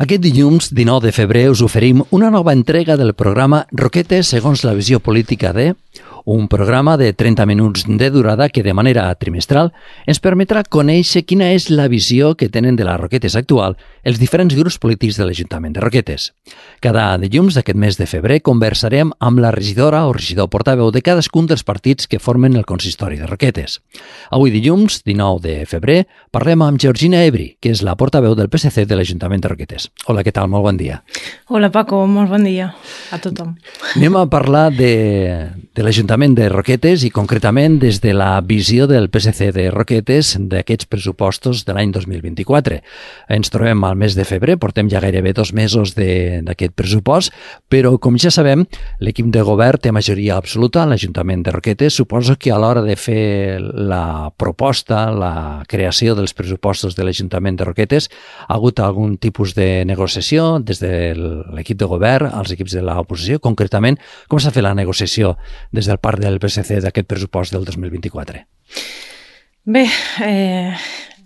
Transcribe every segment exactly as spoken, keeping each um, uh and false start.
Aquest dilluns, dinou de febrer, us oferim una nova entrega del programa Roquetes segons la visió política de... un programa de trenta minuts de durada que de manera trimestral ens permetrà conèixer quina és la visió que tenen de les Roquetes actual els diferents grups polítics de l'Ajuntament de Roquetes. Cada dilluns d'aquest mes de febrer conversarem amb la regidora o regidor portaveu de cadascun dels partits que formen el consistori de Roquetes. Avui dilluns, dinou de febrer, parlem amb Georgina Ebri, que és la portaveu del P S C de l'Ajuntament de Roquetes. Hola, què tal? Molt bon dia. Hola, Paco. Molt bon dia a tothom. Anem a parlar de, de l'Ajuntament de Roquetes i concretament des de la visió del P S C de Roquetes d'aquests pressupostos de l'any dos mil vint-i-quatre. Ens trobem al mes de febrer, portem ja gairebé dos mesos d'aquest pressupost, però com ja sabem, l'equip de govern té majoria absoluta a l'Ajuntament de Roquetes. Suposo que a l'hora de fer la proposta, la creació dels pressupostos de l'Ajuntament de Roquetes, ha hagut algun tipus de negociació des de l'equip de govern als equips de l'oposició. Concretament, com s'ha fet la negociació des del part del P S C d'aquest pressupost del dos mil vint-i-quatre? Bé, eh,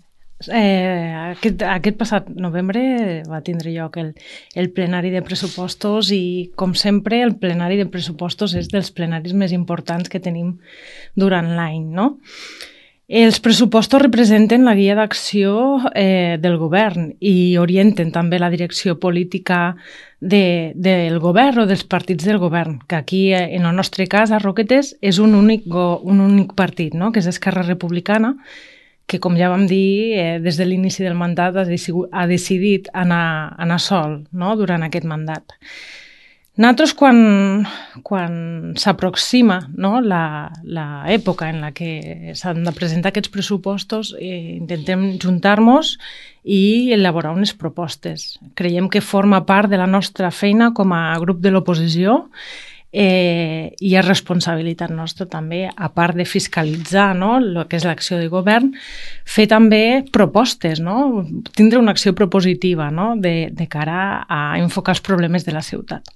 eh, aquest, aquest passat novembre va tindre lloc el, el plenari de pressupostos i, com sempre, el plenari de pressupostos és dels plenaris més importants que tenim durant l'any, no? Els pressupostos representen la guia d'acció eh, del govern i orienten també la direcció política de, del govern o dels partits del govern, que aquí, en el nostre cas, a Roquetes, és un únic, un únic partit, no? Que és Esquerra Republicana, que, com ja vam dir, eh, des de l'inici del mandat ha, decidit, ha decidit anar, anar sol, no? Durant aquest mandat. Nosaltres, quan, quan s'aproxima, no, l'època en la que s'han de presentar aquests pressupostos, eh, intentem juntar-nos i elaborar unes propostes. Creiem que forma part de la nostra feina com a grup de l'oposició eh, i és responsabilitat nostra també, a part de fiscalitzar, no, el que és l'acció de govern, fer també propostes, no, tindre una acció propositiva, no, de, de cara a enfocar els problemes de la ciutat.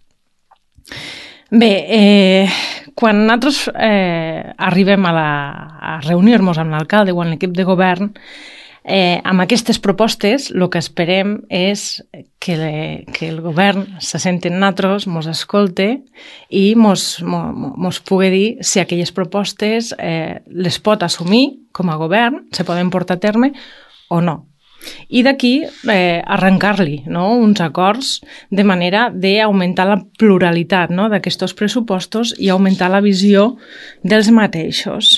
Bé, eh, quan nosaltres eh, arribem a, la, a reunir-nos amb l'alcalde o amb l'equip de govern, eh, amb aquestes propostes el que esperem és que, le, que el govern se senti en nosaltres, mos escolte i mos, mos, mos pugui dir si aquelles propostes eh, les pot assumir com a govern, se poden portar a terme o no. I d'aquí eh, arrencar-li, no, uns acords de manera d'augmentar la pluralitat, no, d'aquests pressupostos i augmentar la visió dels mateixos.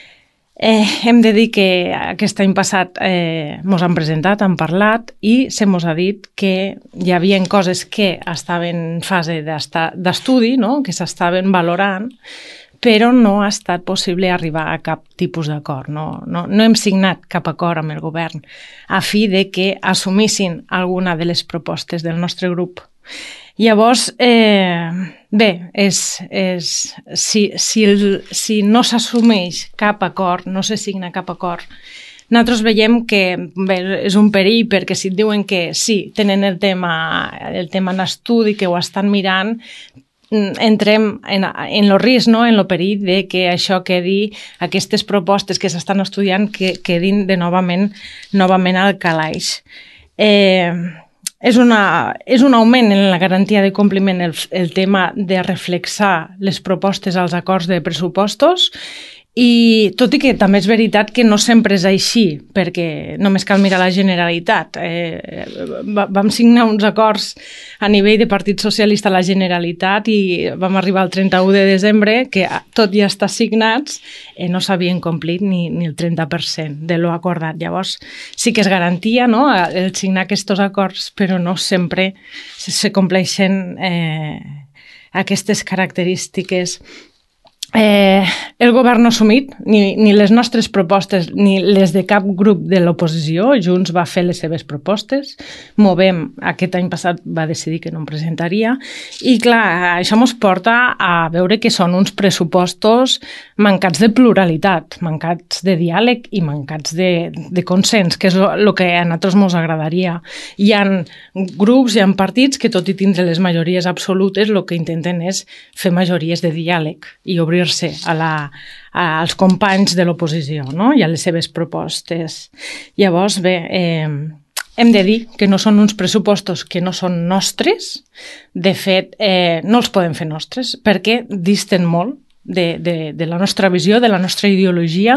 Eh, hem de dir que aquest any passat eh, mos han presentat, han parlat i se mos ha dit que hi havia coses que estaven en fase d'estudi, no, que s'estaven valorant, però no ha estat possible arribar a cap tipus d'acord. No, no, no hem signat cap acord amb el govern a fi de que assumissin alguna de les propostes del nostre grup. Llavors, eh, bé, és, és, si, si, el, si no s'assumeix cap acord, no se signa cap acord, nosaltres veiem que bé, és un perill perquè si et diuen que sí, tenen el tema, el tema en estudi, que ho estan mirant, entrem en, en el risc, no? En el perill de que això quedi, aquestes propostes que s'estan estudiant que quedin de novament, novament al calaix. Eh, és, una, és un augment en la garantia de compliment el, el tema de reflexar les propostes als acords de pressupostos i tot i que també és veritat que no sempre és així, perquè només cal mirar la Generalitat. Eh, vam signar uns acords a nivell de Partit Socialista a la Generalitat i vam arribar al trenta-u de desembre que tot ja està signats, eh, no s'havien complit ni, ni el trenta per cent de lo acordat. Llavors sí que és garantia, no?, el signar aquests acords, però no sempre se, se compleixen eh, aquestes característiques. Eh, el govern no ha assumit ni, ni les nostres propostes ni les de cap grup de l'oposició. Junts va fer les seves propostes. Movem, aquest any passat va decidir que no em presentaria i clar, això ens porta a veure que són uns pressupostos mancats de pluralitat, mancats de diàleg i mancats de, de consens, que és el que a nosaltres ens agradaria. Hi ha grups, hi ha partits que tot i tindre les majories absolutes el que intenten és fer majories de diàleg i obrir a la, als companys de l'oposició, no? I a les seves propostes. Llavors, bé, eh, hem de dir que no són uns pressupostos que no són nostres. De fet, eh, no els podem fer nostres perquè disten molt de, de, de la nostra visió, de la nostra ideologia,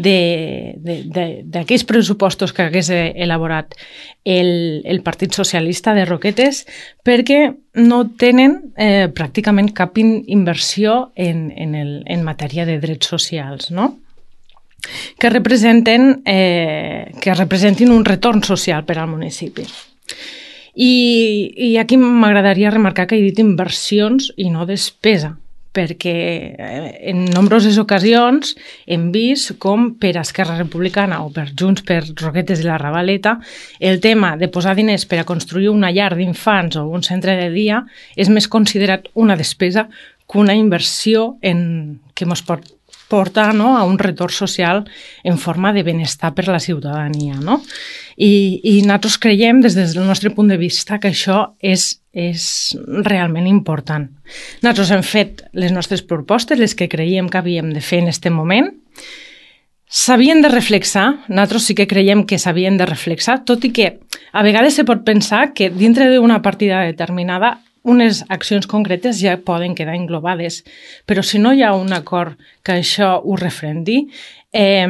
d'aquells pressupostos que hagués elaborat el, el Partit Socialista de Roquetes, perquè no tenen eh, pràcticament cap in, inversió en, en, el, en matèria de drets socials, no? que representen, eh, que representin un retorn social per al municipi. I, i aquí m'agradaria remarcar que he dit inversions i no despesa, perquè en nombroses ocasions hem vist com per Esquerra Republicana o per Junts per Roquetes i la Ravaleta el tema de posar diners per a construir una llar d'infants o un centre de dia és més considerat una despesa que una inversió en, que ens pot portar, no, a un retorn social en forma de benestar per la ciutadania. No? I, I nosaltres creiem, des del nostre punt de vista, que això és, és realment important. Nosaltres hem fet les nostres propostes, les que creiem que havíem de fer en aquest moment. S'havien de reflexar, nosaltres sí que creiem que s'havien de reflexar, tot i que a vegades se pot pensar que dintre d'una partida determinada unes accions concretes ja poden quedar englobades, però si no hi ha un acord que això ho refrendi, eh,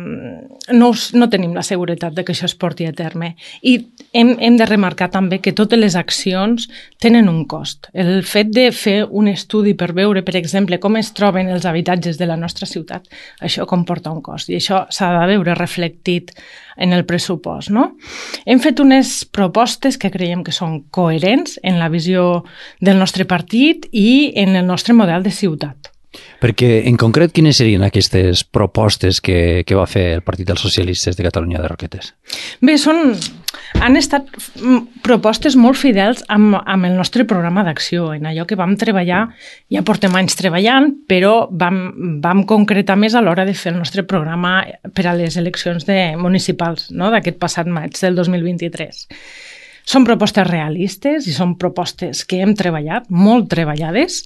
no, no tenim la seguretat de que això es porti a terme. I hem, hem de remarcar també que totes les accions tenen un cost. El fet de fer un estudi per veure, per exemple, com es troben els habitatges de la nostra ciutat, això comporta un cost i això s'ha de veure reflectit en el pressupost. No? Hem fet unes propostes que creiem que són coherents en la visió del nostre partit i en el nostre model de ciutat. Perquè, en concret, quines serien aquestes propostes que, que va fer el Partit dels Socialistes de Catalunya de Roquetes? Bé, són, han estat propostes molt fidels amb, amb el nostre programa d'acció, en allò que vam treballar, ja portem anys treballant, però vam, vam concretar més a l'hora de fer el nostre programa per a les eleccions de municipals, no?, d'aquest passat maig del dos mil vint-i-tres. Són propostes realistes i són propostes que hem treballat, molt treballades,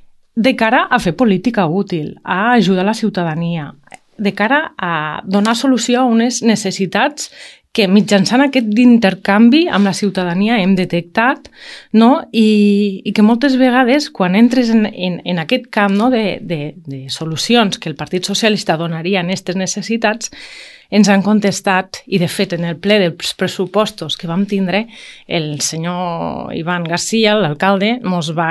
de cara a fer política útil, a ajudar la ciutadania, de cara a donar solució a unes necessitats que mitjançant aquest intercanvi amb la ciutadania hem detectat, no? I, i que moltes vegades quan entres en, en, en aquest camp, no, de, de, de solucions que el Partit Socialista donaria en aquestes necessitats, ens han contestat, i de fet en el ple dels pressupostos que vam tindre, el senyor Ivan García, l'alcalde, ens va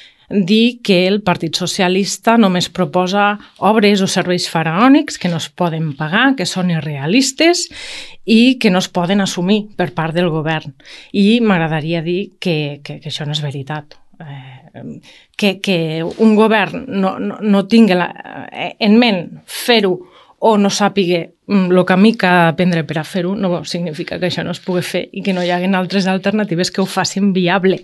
dir que el Partit Socialista només proposa obres o serveis faraònics que no es poden pagar, que són irrealistes i que no es poden assumir per part del govern. I m'agradaria dir que, que, que això no és veritat. Eh, que, que un govern no, no, no tingui la, en ment fer-ho o no sàpiga el camí que ha de prendre per a fer-ho, no significa que això no es pugui fer i que no hi hagi altres alternatives que ho facin viable.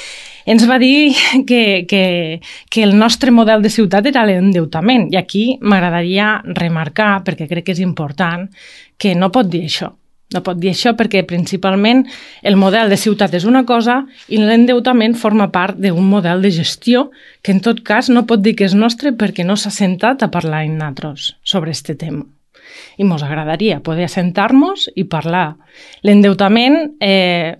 Ens va dir que, que, que el nostre model de ciutat era l'endeutament i aquí m'agradaria remarcar, perquè crec que és important, que no pot dir això. No pot dir això perquè principalment el model de ciutat és una cosa i l'endeutament forma part d'un model de gestió que en tot cas no pot dir que és nostre perquè no s'ha sentat a parlar amb nosaltres sobre aquest tema. I ens agradaria poder assentar-nos i parlar. L'endeutament eh,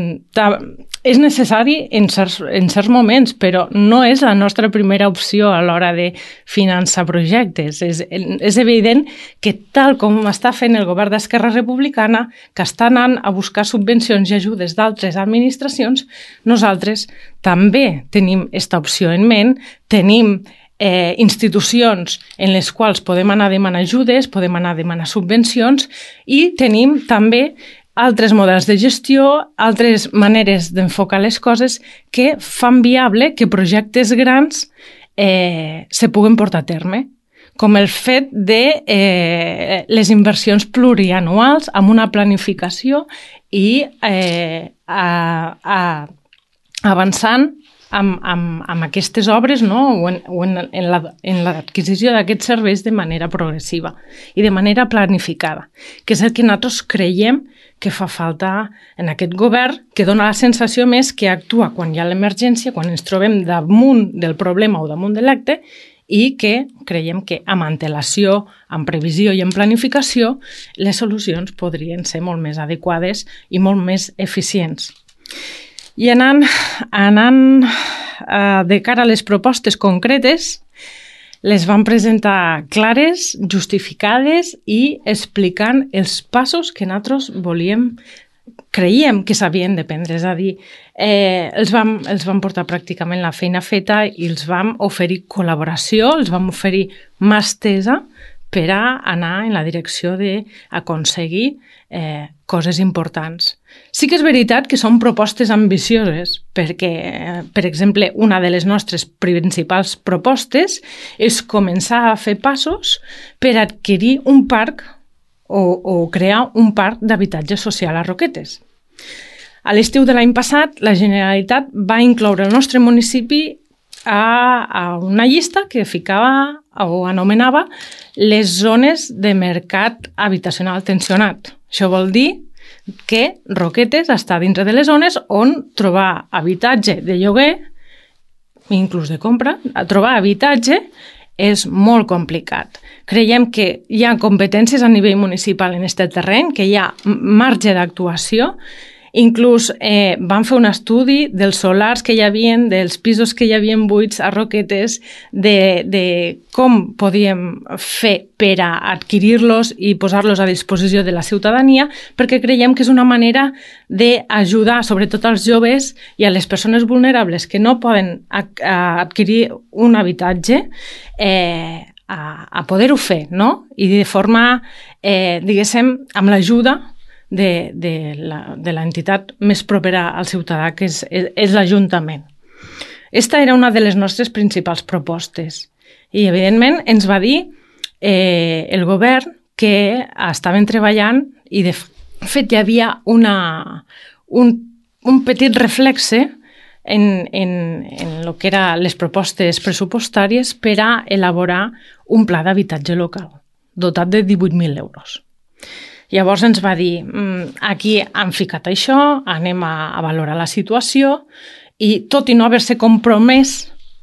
és necessari en certs, en certs moments, però no és la nostra primera opció a l'hora de finançar projectes. És, és evident que tal com està fent el govern d'Esquerra Republicana, que està anant a buscar subvencions i ajudes d'altres administracions, nosaltres també tenim aquesta opció en ment, tenim Eh, institucions en les quals podem anar a demanar ajudes, podem anar a demanar subvencions i tenim també altres models de gestió, altres maneres d'enfocar les coses que fan viable que projectes grans eh, se puguen portar a terme, com el fet de eh, les inversions plurianuals amb una planificació i eh, a, a, avançant Amb, amb, amb aquestes obres, no? o en, o en, en l'adquisició la, d'aquests serveis de manera progressiva i de manera planificada, que és el que nosaltres creiem que fa falta en aquest govern, que dona la sensació més que actua quan hi ha l'emergència, quan ens trobem damunt del problema o damunt de l'acte, i que creiem que amb antelació, amb previsió i amb planificació, les solucions podrien ser molt més adequades i molt més eficients. I anant, anant eh, de cara a les propostes concretes, les vam presentar clares, justificades i explicant els passos que nosaltres volíem, creiem que s'havien de prendre. És a dir, eh, els, vam, els vam portar pràcticament la feina feta i els vam oferir col·laboració, els vam oferir mà estesa per a anar en la direcció d'aconseguir eh, coses importants. Sí que és veritat que són propostes ambicioses, perquè, per exemple, una de les nostres principals propostes és començar a fer passos per adquirir un parc o, o crear un parc d'habitatge social a Roquetes. A l'estiu de l'any passat, la Generalitat va incloure el nostre municipi a, a una llista que ficava o anomenava les zones de mercat habitacional tensionat. Això vol dir que Roquetes està dintre de les zones on trobar habitatge de lloguer, inclús de compra, a trobar habitatge és molt complicat. Creiem que hi ha competències a nivell municipal en aquest terreny, que hi ha marge d'actuació. Inclús eh, van fer un estudi dels solars que hi havia, dels pisos que hi havia buits a Roquetes, de, de com podíem fer per a adquirir-los i posar-los a disposició de la ciutadania, perquè creiem que és una manera d'ajudar sobretot als joves i a les persones vulnerables que no poden adquirir un habitatge eh, a, a poder-ho fer, no? I de forma, eh, diguéssim, amb l'ajuda de, de, la, de l'entitat més propera al ciutadà, que és, és, és l'Ajuntament. Esta era una de les nostres principals propostes. I, evidentment, ens va dir eh, el govern que estaven treballant i, de fet, hi havia una, un, un petit reflexe en, en, en el que eren les propostes pressupostàries per a elaborar un pla d'habitatge local, dotat de divuit mil euros. Llavors ens va dir, aquí han ficat això, anem a, a valorar la situació i tot i no haver-se compromès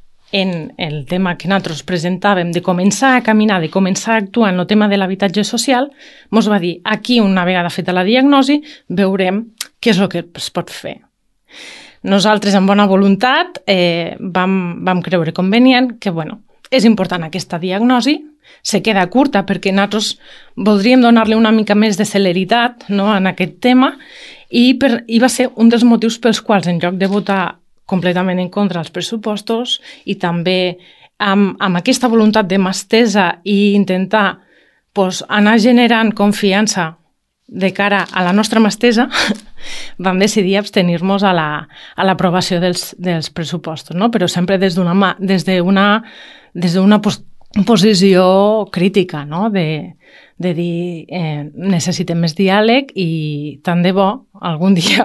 en el tema que nosaltres presentàvem de començar a caminar, de començar a actuar en el tema de l'habitatge social, ens va dir, aquí una vegada feta la diagnosi, veurem què és el que es pot fer. Nosaltres, amb bona voluntat, eh, vam, vam creure convenient que, bueno, és important aquesta diagnosi, se queda curta perquè nosaltres voldríem donar-li una mica més de celeritat, no, en aquest tema i, per, i va ser un dels motius pels quals en lloc de votar completament en contra dels pressupostos i també amb, amb aquesta voluntat de mà estesa i intentar pues, anar generant confiança de cara a la nostra mà estesa, vam decidir abstenir-nos a, la, a l'aprovació dels, dels pressupostos, no? Però sempre des d'una, des d'una, des d'una pos- posició crítica, no? de, de dir eh, necessitem més diàleg i tant de bo algun dia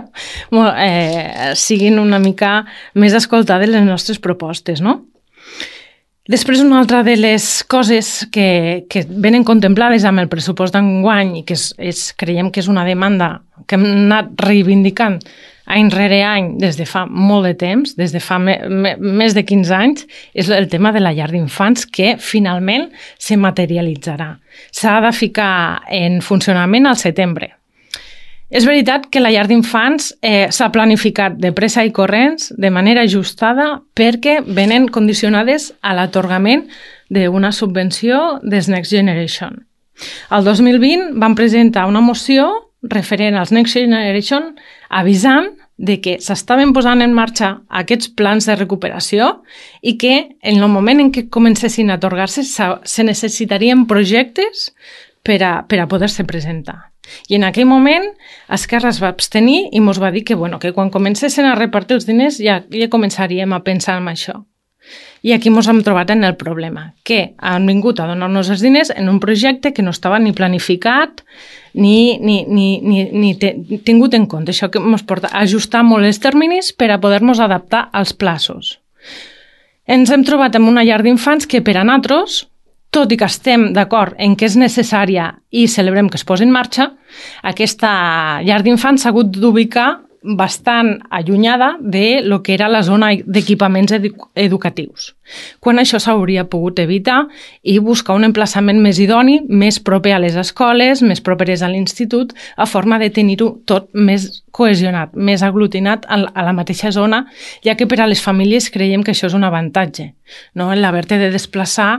eh, siguin una mica més escoltades les nostres propostes, no? Després, una altra de les coses que, que venen contemplades amb el pressupost d'enguany i que és, és, creiem que és una demanda que hem anat reivindicant any rere any des de fa molt de temps, des de fa me, me, més de quinze anys, és el tema de la llar d'infants que finalment se materialitzarà. S'ha de ficar en funcionament al setembre. És veritat que la llar d'infants eh, s'ha planificat de pressa i corrents, de manera ajustada, perquè venen condicionades a l'atorgament d'una subvenció des Next Generation. El dos mil vint vam presentar una moció referent als Next Generation avisant de que s'estaven posant en marxa aquests plans de recuperació i que en el moment en què comencessin a atorgar-se se necessitarien projectes per a, per a poder-se presentar. I en aquell moment Esquerra es va abstenir i ens va dir que, bueno, que quan comencessin a repartir els diners ja, ja començaríem a pensar en això. I aquí ens hem trobat en el problema, que han vingut a donar-nos els diners en un projecte que no estava ni planificat ni, ni, ni, ni, ni tingut en compte. Això que ens porta a ajustar molt els terminis per a poder-nos adaptar als plaços. Ens hem trobat amb una llar d'infants que per a nosaltres, tot i que estem d'acord en que és necessària i celebrem que es posi en marxa, aquesta llar d'infants s'ha hagut d'ubicar bastant allunyada de lo que era la zona d'equipaments edu educatius. Quan això s'hauria pogut evitar i buscar un emplaçament més idoni, més proper a les escoles, més properes a l'institut, a forma de tenir-ho tot més cohesionat, més aglutinat a la mateixa zona, ja que per a les famílies creiem que això és un avantatge, no? L'haver-te de desplaçar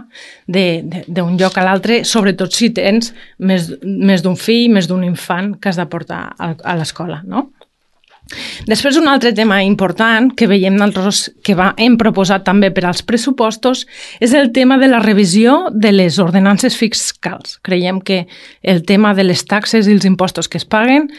d'un lloc a l'altre, sobretot si tens més, més d'un fill, més d'un infant que has de portar a, a l'escola, no? Després, un altre tema important que veiem nosaltres que va, hem proposat també per als pressupostos és el tema de la revisió de les ordenances fiscals. Creiem que el tema de les taxes i els impostos que es paguen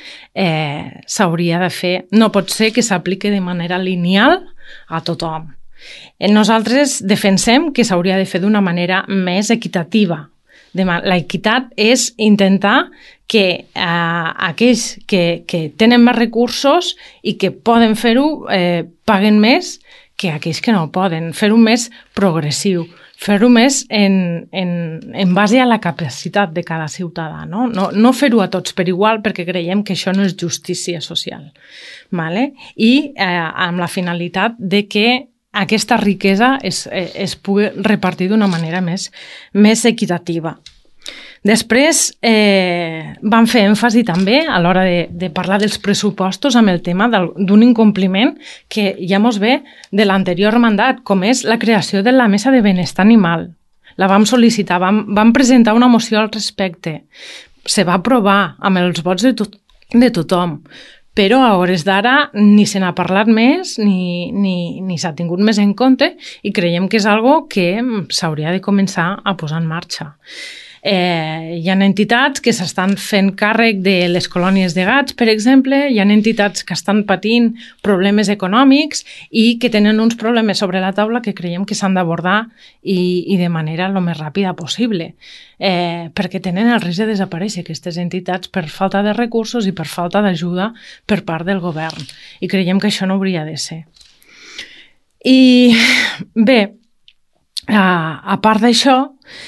eh, s'hauria de fer, no pot ser que s'apliqui de manera lineal a tothom. Nosaltres defensem que s'hauria de fer d'una manera més equitativa. L'equitat és intentar que eh, aquells que, que tenen més recursos i que poden fer-ho eh, paguen més que aquells que no poden. Fer-ho més progressiu, fer-ho més en, en, en base a la capacitat de cada ciutadà. No, no, no fer-ho a tots per igual perquè creiem que això no és justícia social. Vale? I eh, amb la finalitat de que aquesta riquesa es, es pugui repartir d'una manera més, més equitativa. Després eh, van fer èmfasi també a l'hora de, de parlar dels pressupostos amb el tema d'un incompliment que ja mos ve de l'anterior mandat, com és la creació de la Mesa de Benestar Animal. La vam sol·licitar, vam, vam presentar una moció al respecte. Se va aprovar amb els vots de, to de tothom, però a hores d'ara ni se n'ha parlat més ni, ni, ni s'ha tingut més en compte i creiem que és algo que s'hauria de començar a posar en marxa. Eh, hi ha entitats que s'estan fent càrrec de les colònies de gats, per exemple, hi ha entitats que estan patint problemes econòmics i que tenen uns problemes sobre la taula que creiem que s'han d'abordar i, i de manera el més ràpida possible, eh, perquè tenen el risc de desaparèixer aquestes entitats per falta de recursos i per falta d'ajuda per part del govern, i creiem que això no hauria de ser. I bé, a, a part d'això,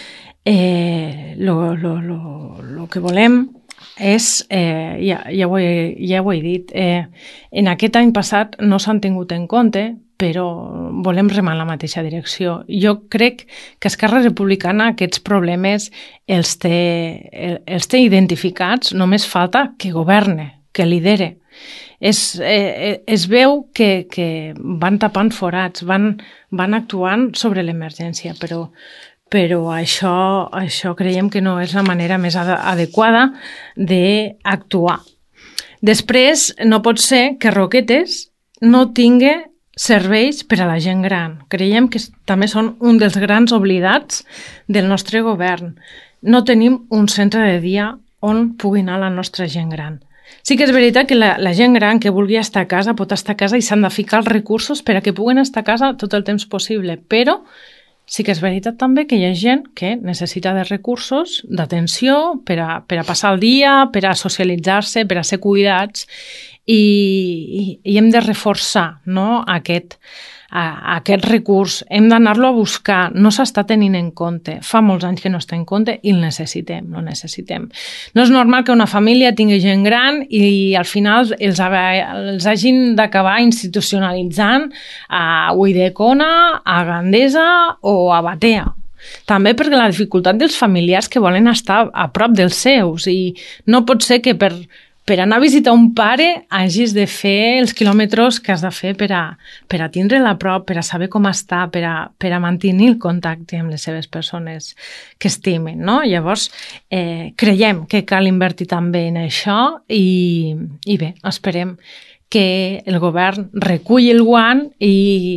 Eh, lo, lo, lo, lo que volem és, eh, ja, ja, ho he, ja ho he dit, eh, en aquest any passat no s'han tingut en compte, però volem remar en la mateixa direcció. Jo crec que Esquerra Republicana aquests problemes els té, els té identificats, només falta que governe, que lidere. Es, eh, es veu que, que van tapant forats, van, van actuant sobre l'emergència, però però això, això creiem que no és la manera més ad adequada d'actuar. Després, no pot ser que Roquetes no tingui serveis per a la gent gran. Creiem que també són un dels grans oblidats del nostre govern. No tenim un centre de dia on pugui anar la nostra gent gran. Sí que és veritat que la, la gent gran que vulgui estar a casa pot estar a casa i s'han de ficar els recursos per a que puguen estar a casa tot el temps possible, però sí que és veritat també que hi ha gent que necessita de recursos, d'atenció, per, a, per a passar el dia, per a socialitzar-se, per a ser cuidats, i, i, i hem de reforçar, no, aquest, a, aquest recurs. Hem d'anar-lo a buscar, no s'està tenint en compte. Fa molts anys que no està en compte i el necessitem, el necessitem. No és normal que una família tingui gent gran i al final els, els hagin d'acabar institucionalitzant a Ulldecona, a Gandesa o a Batea. També perquè la dificultat dels familiars que volen estar a prop dels seus i no pot ser que per Per anar a visitar un pare hagis de fer els quilòmetres que has de fer per a, per a tindre'l a prop, per a saber com està, per a, per a mantenir el contacte amb les seves persones que estimen, no? Llavors, eh, creiem que cal invertir també en això i, i bé, esperem que el govern reculli el guant i,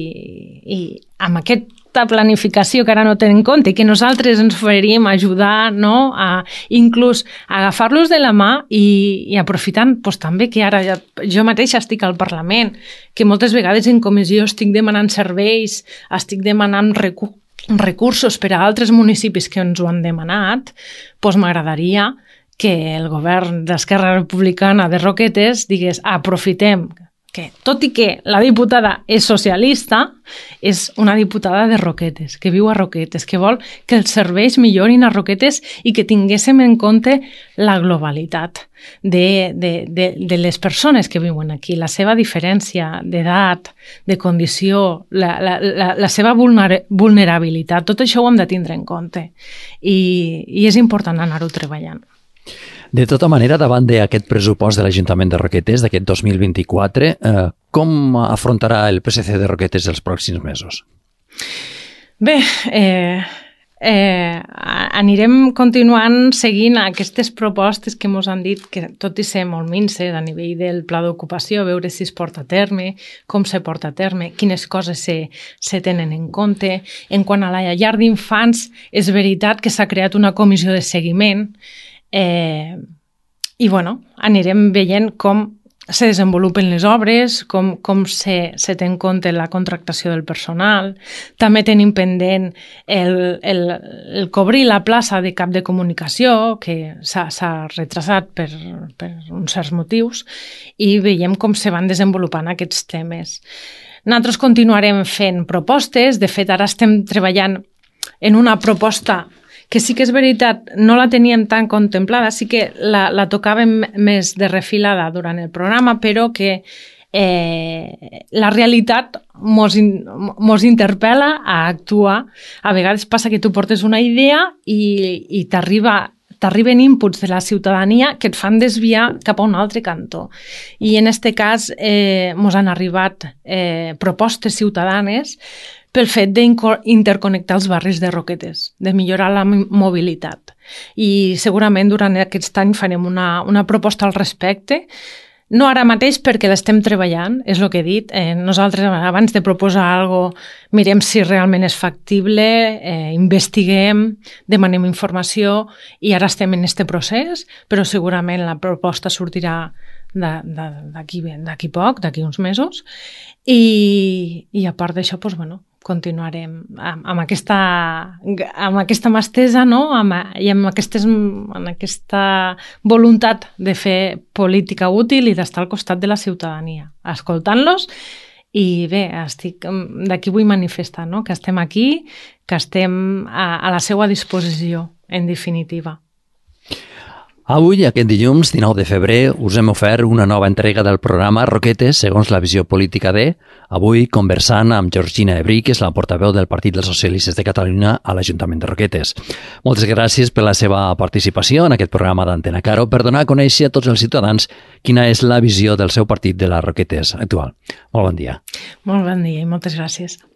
i amb aquest planificació que ara no tenen en compte i que nosaltres ens oferim a ajudar, no? A inclús a agafar-los de la mà i, i aprofitant pues, també que ara ja, jo mateixa estic al Parlament, que moltes vegades en comissió estic demanant serveis, estic demanant recursos, recursos per a altres municipis que ens ho han demanat, doncs m'agradaria que el govern d'Esquerra Republicana de Roquetes digués aprofitem que, tot i que la diputada és socialista, és una diputada de Roquetes, que viu a Roquetes, que vol que els serveis millorin a Roquetes i que tinguéssim en compte la globalitat de, de, de, de les persones que viuen aquí, la seva diferència d'edat, de condició, la, la, la, la seva vulnerabilitat, tot això ho hem de tindre en compte i, i és important anar-ho treballant. De tota manera, davant d'aquest pressupost de l'Ajuntament de Roquetes d'aquest dos mil vint-i-quatre, eh, com afrontarà el P S C de Roquetes els pròxims mesos? Bé, eh, eh, anirem continuant seguint aquestes propostes que ens han dit que tot i ser molt minces a nivell del pla d'ocupació, veure si es porta a terme, com se porta a terme, quines coses se, se tenen en compte. En quant a la llar d'infants, és veritat que s'ha creat una comissió de seguiment. Eh, I bueno, anirem veient com se desenvolupen les obres, com, com se, se té en compte la contractació del personal. També tenim pendent el, el, el cobrir la plaça de cap de comunicació, que s'ha retrasat per, per uns certs motius, i veiem com se van desenvolupant aquests temes. Nosaltres continuarem fent propostes. De fet, ara estem treballant en una proposta que sí que és veritat, no la teníem tan contemplada, sí que la, la tocàvem més de refilada durant el programa, però que eh, la realitat mos, in, mos interpel·la a actuar. A vegades passa que tu portes una idea i, i t'arriba t'arriben inputs de la ciutadania que et fan desviar cap a un altre cantó. I en aquest cas eh, mos han arribat eh, propostes ciutadanes pel fet d'interconnectar els barris de Roquetes, de millorar la mobilitat. I segurament durant aquest any farem una, una proposta al respecte, no ara mateix perquè l'estem treballant, és el que he dit. Eh, nosaltres, abans de proposar alguna cosa, mirem si realment és factible, eh, investiguem, demanem informació i ara estem en aquest procés, però segurament la proposta sortirà d'aquí d'aquí poc, d'aquí uns mesos. I, i a part d'això, doncs, bueno, continuarem amb, amb, aquesta, amb aquesta mà estesa, no? amb, i amb, aquestes, amb aquesta voluntat de fer política útil i d'estar al costat de la ciutadania, escoltant-los. I bé, estic d'aquí vull manifestar, no? Que estem aquí, que estem a, a la seva disposició, en definitiva. Avui, aquest dilluns, dinou de febrer, us hem ofert una nova entrega del programa Roquetes segons la visió política de, avui conversant amb Georgina Ebrí, que és la portaveu del Partit dels Socialistes de Catalunya a l'Ajuntament de Roquetes. Moltes gràcies per la seva participació en aquest programa d'Antena Caro per donar a conèixer a tots els ciutadans quina és la visió del seu partit de les Roquetes actual. Molt bon dia. Molt bon dia i moltes gràcies.